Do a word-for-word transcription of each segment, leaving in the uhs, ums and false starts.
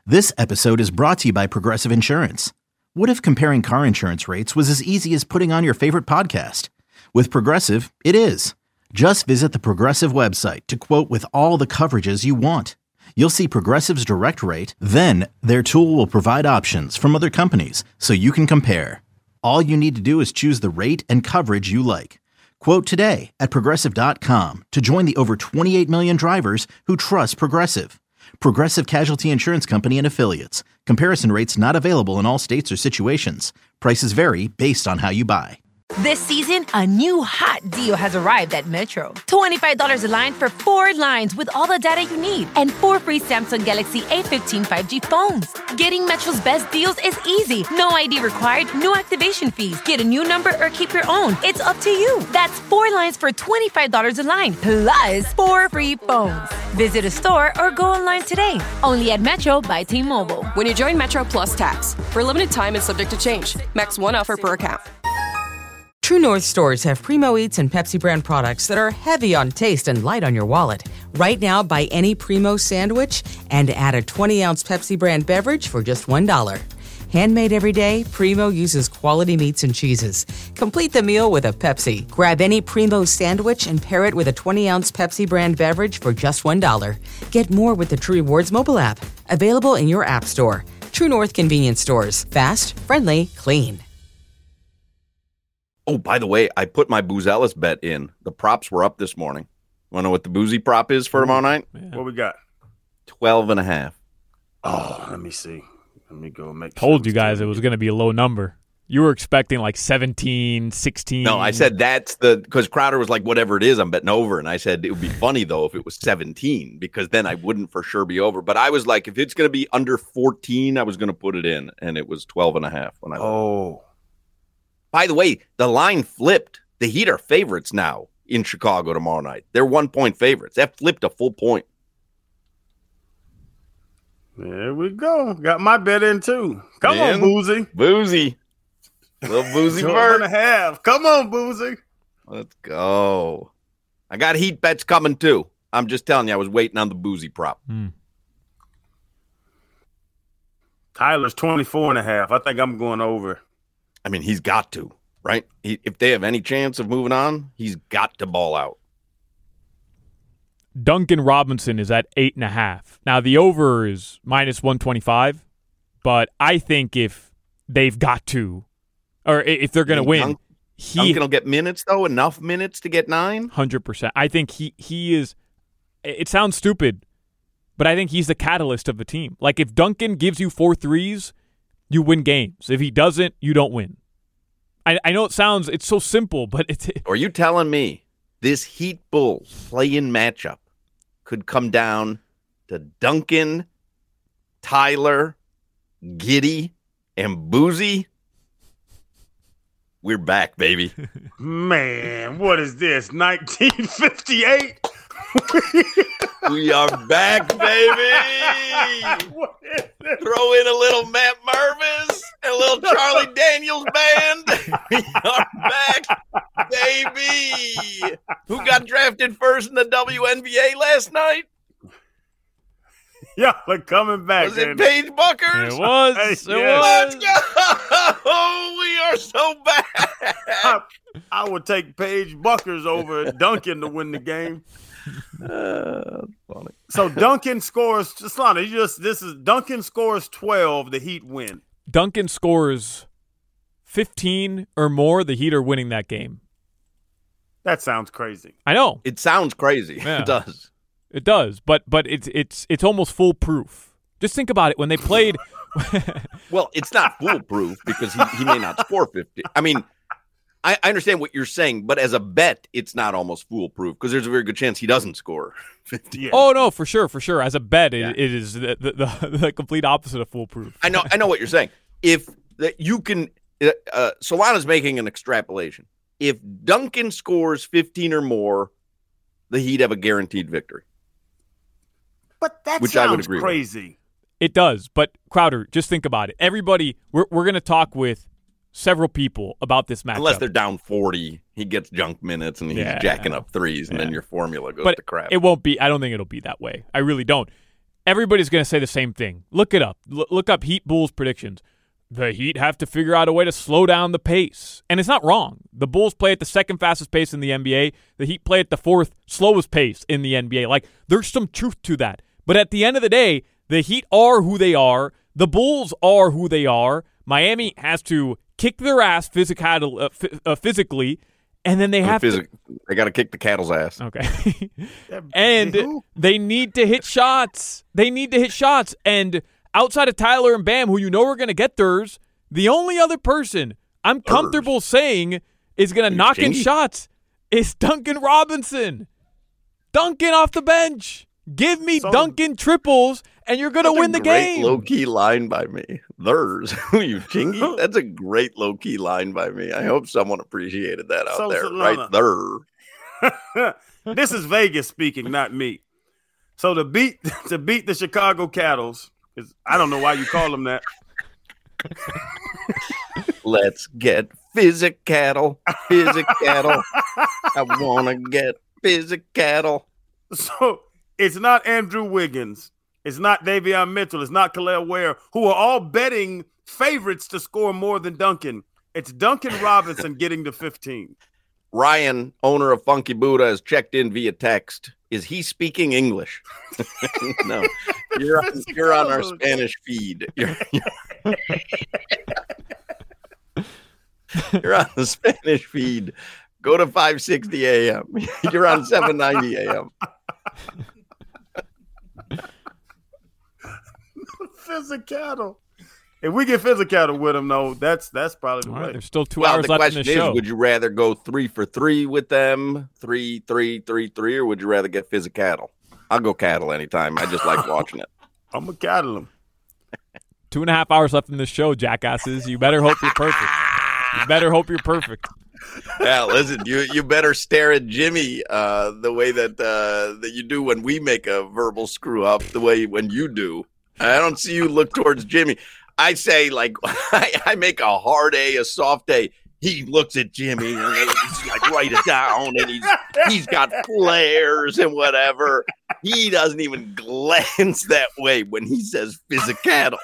This episode is brought to you by Progressive Insurance. What if comparing car insurance rates was as easy as putting on your favorite podcast? With Progressive, it is. Just visit the Progressive website to quote with all the coverages you want. You'll see Progressive's direct rate, then their tool will provide options from other companies so you can compare. All you need to do is choose the rate and coverage you like. Quote today at progressive dot com to join the over twenty-eight million drivers who trust Progressive. Progressive Casualty Insurance Company and Affiliates. Comparison rates not available in all states or situations. Prices vary based on how you buy. This season, a new hot deal has arrived at Metro. twenty-five dollars a line for four lines with all the data you need and four free Samsung Galaxy A fifteen five G phones. Getting Metro's best deals is easy. No I D required, no activation fees. Get a new number or keep your own. It's up to you. That's four lines for twenty-five dollars a line, plus four free phones. Visit a store or go online today. Only at Metro by T-Mobile. When you join Metro Plus Tax, for a limited time and subject to change. Max one offer per account. True North stores have Primo Eats and Pepsi brand products that are heavy on taste and light on your wallet. Right now, buy any Primo sandwich and add a twenty-ounce Pepsi brand beverage for just one dollar. Handmade every day, Primo uses quality meats and cheeses. Complete the meal with a Pepsi. Grab any Primo sandwich and pair it with a twenty-ounce Pepsi brand beverage for just one dollar. Get more with the True Rewards mobile app. Available in your app store. True North convenience stores. Fast, friendly, clean. Oh, by the way, I put my Booze Ellis bet in. The props were up this morning. Want to know what the Boozy prop is for tomorrow night? Yeah. What we got? Twelve and a half. Oh, let me see. Let me go make Told you guys it was going to be a low number. You were expecting like seventeen, sixteen. No, I said that's the, because Crowder was like, whatever it is, I'm betting over. And I said it would be funny, though, if it was seventeen, because then I wouldn't for sure be over. But I was like, if it's going to be under fourteen, I was going to put it in. And it was twelve and a half when I Oh. By the way, the line flipped. The Heat are favorites now in Chicago tomorrow night. They're one-point favorites. That flipped a full point. There we go. Got my bet in, too. Come Man. on, Boozy. Boozy. Little Boozy bird. and a half. Come on, Boozy. Let's go. I got Heat bets coming, too. I'm just telling you, I was waiting on the Boozy prop. Hmm. Tyler's twenty-four and a half. I think I'm going over. I mean, he's got to, right? He, if they have any chance of moving on, he's got to ball out. Duncan Robinson is at eight and a half. Now, the over is minus one twenty-five, but I think if they've got to, or if they're going to win, Dunk, he Duncan will get minutes, though, enough minutes to get nine? one hundred percent. I think he, he is, it sounds stupid, but I think he's the catalyst of the team. Like, if Duncan gives you four threes, you win games. If he doesn't, you don't win. I, I know it sounds, it's so simple, but it's... Are you telling me this Heat Bulls play-in matchup could come down to Duncan, Tyler, Giddey, and Boozy? We're back, baby. Man, what is this, nineteen fifty-eight? We are back, baby. Throw in a little Matt Mervis and a little Charlie Daniels band. We are back, baby. Who got drafted first in the W N B A last night? Yeah, we're coming back. Was it Paige Buckers? It was. Hey, it yeah. was. Let's go. We are so back. I, I would take Paige Buckers over Duncan to win the game. Uh, funny. So Duncan scores. Just you just this is Duncan scores twelve. The Heat win. Duncan scores fifteen or more. The Heat are winning that game. That sounds crazy. I know It sounds crazy. Yeah. It does. it does, but but it's it's it's almost foolproof. Just think about it when they played. Well, it's not foolproof because he, he may not score fifty. I mean. I, I understand what you're saying, but as a bet, it's not almost foolproof because there's a very good chance he doesn't score fifty. Yeah. Oh no, for sure, for sure. As a bet, it, Yeah. it is the, the, the, the complete opposite of foolproof. I know, I know what you're saying. If that you can, uh, Solana's making an extrapolation. If Duncan scores fifteen or more, the Heat have a guaranteed victory. But that Which I would sounds agree with. crazy. It does, but Crowder, just think about it. Everybody, we're we're going to talk with several people about this matchup. Unless they're down forty, he gets junk minutes and he's Yeah. jacking up threes, and Yeah. then your formula goes but to crap. it won't be. I don't think it'll be that way. I really don't. everybody's going to say the same thing. Look it up. L- look up Heat Bulls predictions. The Heat have to figure out a way to slow down the pace. And it's not wrong. The Bulls play at the second fastest pace in the N B A. The Heat play at the fourth slowest pace in the N B A. Like, there's some truth to that. But at the end of the day, the Heat are who they are. The Bulls are who they are. Miami has to kick their ass physical, uh, f- uh, physically, and then they have Physic- to... They got to kick the cattle's ass. Okay. And they need to hit shots. They need to hit shots. And outside of Tyler and Bam, who you know are going to get theirs, the only other person I'm comfortable Thurs. saying is going to knock in shots is Duncan Robinson. Duncan off the bench. Give me so, Duncan triples, and you're going to win the game. Great low-key line by me. Theirs. You chingy? That's a great low-key line by me. I hope someone appreciated that out so, there. So, right there. This is Vegas speaking, not me. So to beat to beat the Chicago Cattles, is I don't know why you call them that. Let's get physical, physical. I want to get physical. So it's not Andrew Wiggins. It's not Davion Mitchell. It's not Kel'el Ware, who are all betting favorites to score more than Duncan. It's Duncan Robinson getting to fifteen. Ryan, owner of Funky Buddha, has checked in via text. Is he speaking English? No. You're on, you're on our Spanish feed. You're, you're, you're on the Spanish feed. Go to five sixty a.m. You're on seven ninety a.m. Physical. If we get physical with them, though, that's that's probably the All way. Right, there's still two well, hours the left question in the is, show. Would you rather go three for three with them, three, three, three, three, or would you rather get physical? I'll go cattle anytime. I just like watching it. I'm gonna cattle them. Two and a half hours left in the show, jackasses. You better hope you're perfect. You better hope you're perfect. Yeah, listen, you you better stare at Jimmy uh, the way that uh, that you do when we make a verbal screw up, the way when you do. I don't see you look towards Jimmy. I say, like, I, I make a hard A, a soft A. He looks at Jimmy and he's like, write it down, and he's he's got flares and whatever. He doesn't even glance that way when he says physical.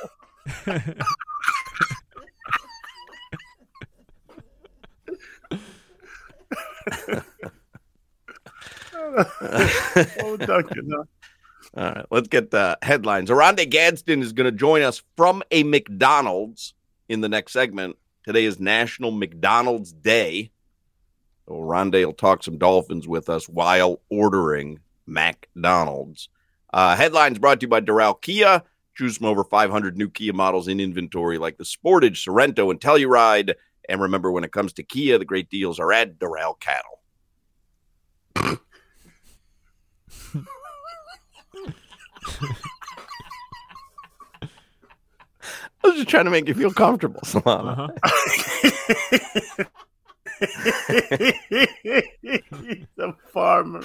Oh, Duncan, huh? All right, let's get the headlines. Oronde Gadsden is going to join us from a McDonald's in the next segment. Today is National McDonald's Day. So Oronde will talk some Dolphins with us while ordering McDonald's. Uh, headlines brought to you by Doral Kia. Choose from over five hundred new Kia models in inventory like the Sportage, Sorento, and Telluride. And remember, when it comes to Kia, the great deals are at Doral Cattle. I was just trying to make you feel comfortable, Solana. Uh-huh. He's a farmer.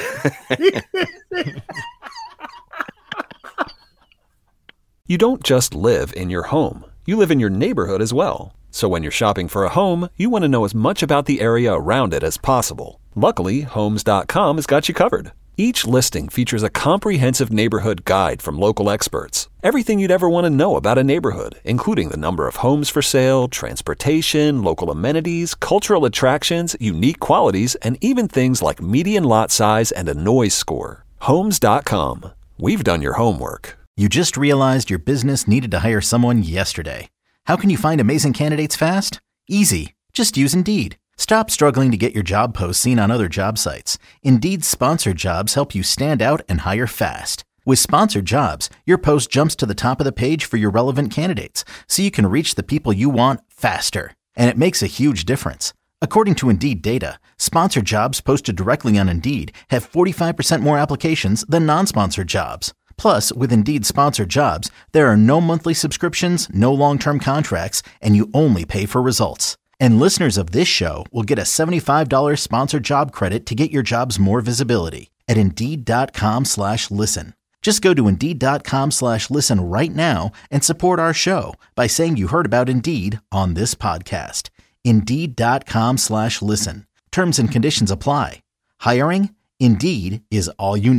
You don't just live in your home. You live in your neighborhood as well. So when you're shopping for a home, you want to know as much about the area around it as possible. Luckily, Homes dot com has got you covered. Each listing features a comprehensive neighborhood guide from local experts. Everything you'd ever want to know about a neighborhood, including the number of homes for sale, transportation, local amenities, cultural attractions, unique qualities, and even things like median lot size and a noise score. Homes dot com. We've done your homework. You just realized your business needed to hire someone yesterday. How can you find amazing candidates fast? Easy. Just use Indeed. Stop struggling to get your job posts seen on other job sites. Indeed's sponsored jobs help you stand out and hire fast. With sponsored jobs, your post jumps to the top of the page for your relevant candidates, so you can reach the people you want faster. And it makes a huge difference. According to Indeed data, sponsored jobs posted directly on Indeed have forty-five percent more applications than non-sponsored jobs. Plus, with Indeed sponsored jobs, there are no monthly subscriptions, no long-term contracts, and you only pay for results. And listeners of this show will get a seventy-five dollars sponsored job credit to get your jobs more visibility at Indeed.com slash listen. Just go to Indeed.com slash listen right now and support our show by saying you heard about Indeed on this podcast. Indeed.com slash listen. Terms and conditions apply. Hiring? Indeed is all you need.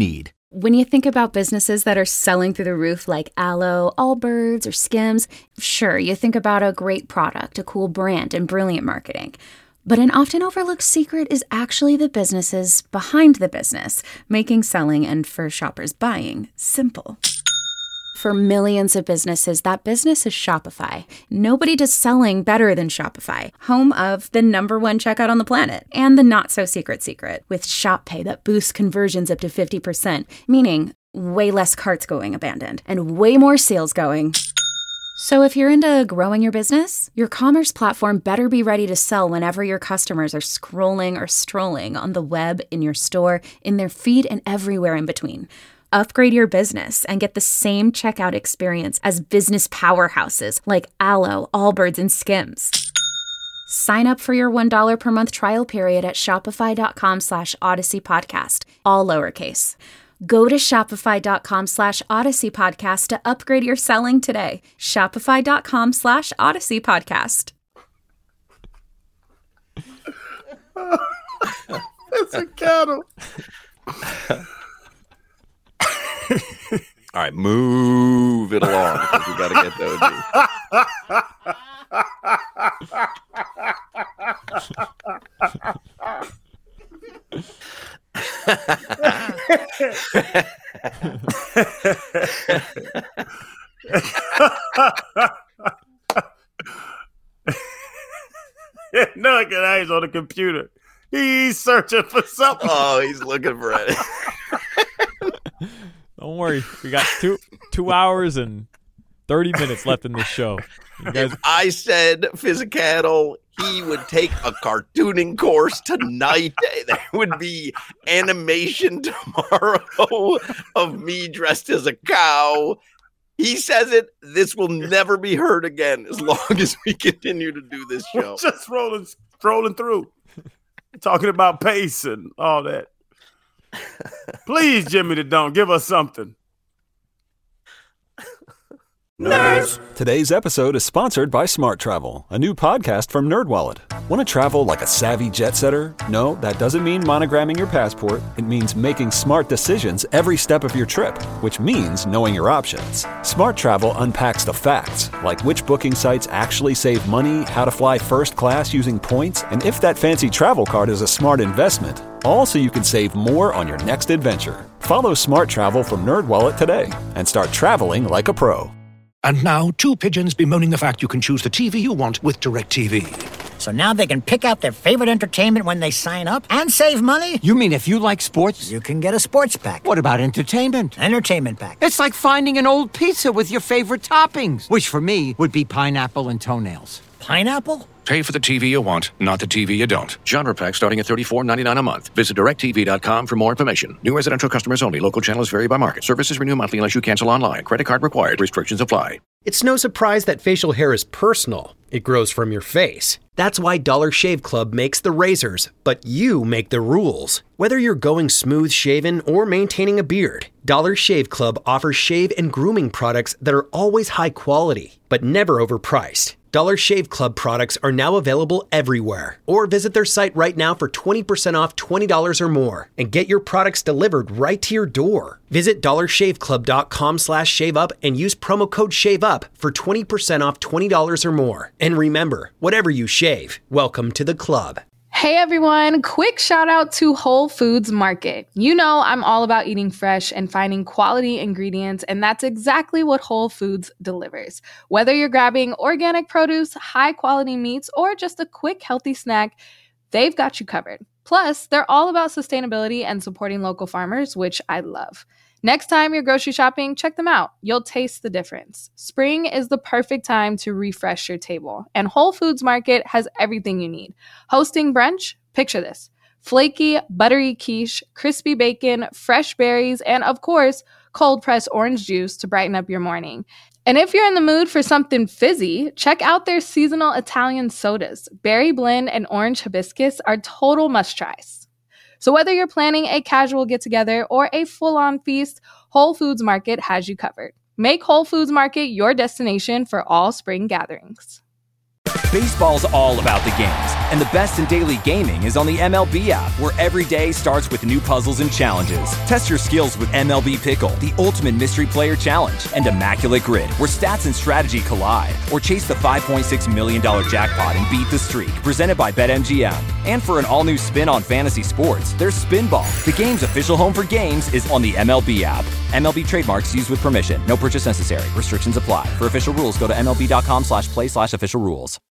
When you think about businesses that are selling through the roof like Aloe, Allbirds, or Skims, sure, you think about a great product, a cool brand, and brilliant marketing. But an often overlooked secret is actually the businesses behind the business, making selling and, for shoppers, buying simple. For millions of businesses, that business is Shopify. Nobody does selling better than Shopify, home of the number one checkout on the planet, and the not-so-secret secret, with Shop Pay that boosts conversions up to fifty percent, meaning way less carts going abandoned, and way more sales going. So if you're into growing your business, your commerce platform better be ready to sell whenever your customers are scrolling or strolling on the web, in your store, in their feed, and everywhere in between. Upgrade your business and get the same checkout experience as business powerhouses like Aloe, Allbirds, and Skims. Sign up for your one dollar per month trial period at shopify.com slash Odyssey Podcast, all lowercase. Go to shopify.com slash Odyssey Podcast to upgrade your selling today. Shopify.com slash Odyssey Podcast. It's a cattle. All right, move it along because we got to get those. Nugget eyes on the computer. He's searching for something. Oh, he's looking for it. Don't worry, we got two two hours and thirty minutes left in this show. You guys... If I said Fizzicatl, he would take a cartooning course tonight. There would be animation tomorrow of me dressed as a cow. He says it. This will never be heard again as long as we continue to do this show. We're just rolling, scrolling through, talking about pace and all that. Please, Jimmy the Don't, give us something. Nerds! Today's episode is sponsored by Smart Travel, a new podcast from NerdWallet. Want to travel like a savvy jet setter? No, that doesn't mean monogramming your passport. It means making smart decisions every step of your trip, which means knowing your options. Smart Travel unpacks the facts, like which booking sites actually save money, how to fly first class using points, and if that fancy travel card is a smart investment. All so you can save more on your next adventure. Follow Smart Travel from NerdWallet today and start traveling like a pro. And now, two pigeons bemoaning the fact you can choose the T V you want with DirecTV. So now they can pick out their favorite entertainment when they sign up and save money? You mean if you like sports? You can get a sports pack. What about entertainment? Entertainment pack. It's like finding an old pizza with your favorite toppings, which for me would be pineapple and toenails. Pineapple? Pay for the T V you want, not the T V you don't. Genre pack starting at thirty-four ninety-nine a month. Visit direct T V dot com for more information. New residential customers only. Local channels vary by market. Services renew monthly unless you cancel online. Credit card required. Restrictions apply. It's no surprise that facial hair is personal. It grows from your face. That's why Dollar Shave Club makes the razors, but you make the rules. Whether you're going smooth shaven or maintaining a beard, Dollar Shave Club offers shave and grooming products that are always high quality, but never overpriced. Dollar Shave Club products are now available everywhere. Or visit their site right now for twenty percent off twenty dollars or more and get your products delivered right to your door. Visit dollar shave club dot com slash shave up and use promo code SHAVEUP for twenty percent off twenty dollars or more. And remember, whatever you shave, welcome to the club. Hey everyone, quick shout out to Whole Foods Market. You know I'm all about eating fresh and finding quality ingredients, and that's exactly what Whole Foods delivers. Whether you're grabbing organic produce, high quality meats, or just a quick healthy snack, they've got you covered. Plus, they're all about sustainability and supporting local farmers, which I love. Next time you're grocery shopping, check them out. You'll taste the difference. Spring is the perfect time to refresh your table, and Whole Foods Market has everything you need. Hosting brunch? Picture this. Flaky, buttery quiche, crispy bacon, fresh berries, and of course, cold-pressed orange juice to brighten up your morning. And if you're in the mood for something fizzy, check out their seasonal Italian sodas. Berry blend and orange hibiscus are total must-tries. So whether you're planning a casual get-together or a full-on feast, Whole Foods Market has you covered. Make Whole Foods Market your destination for all spring gatherings. Baseball's all about the games, and the best in daily gaming is on the M L B app, where every day starts with new puzzles and challenges. Test your skills with M L B Pickle, the ultimate mystery player challenge, and Immaculate Grid, where stats and strategy collide. Or chase the five point six million dollars jackpot and beat the streak, presented by BetMGM. And for an all-new spin on fantasy sports, there's Spinball. The game's official home for games is on the M L B app. M L B trademarks used with permission. No purchase necessary. Restrictions apply. For official rules, go to M L B dot com slash play slash official rules.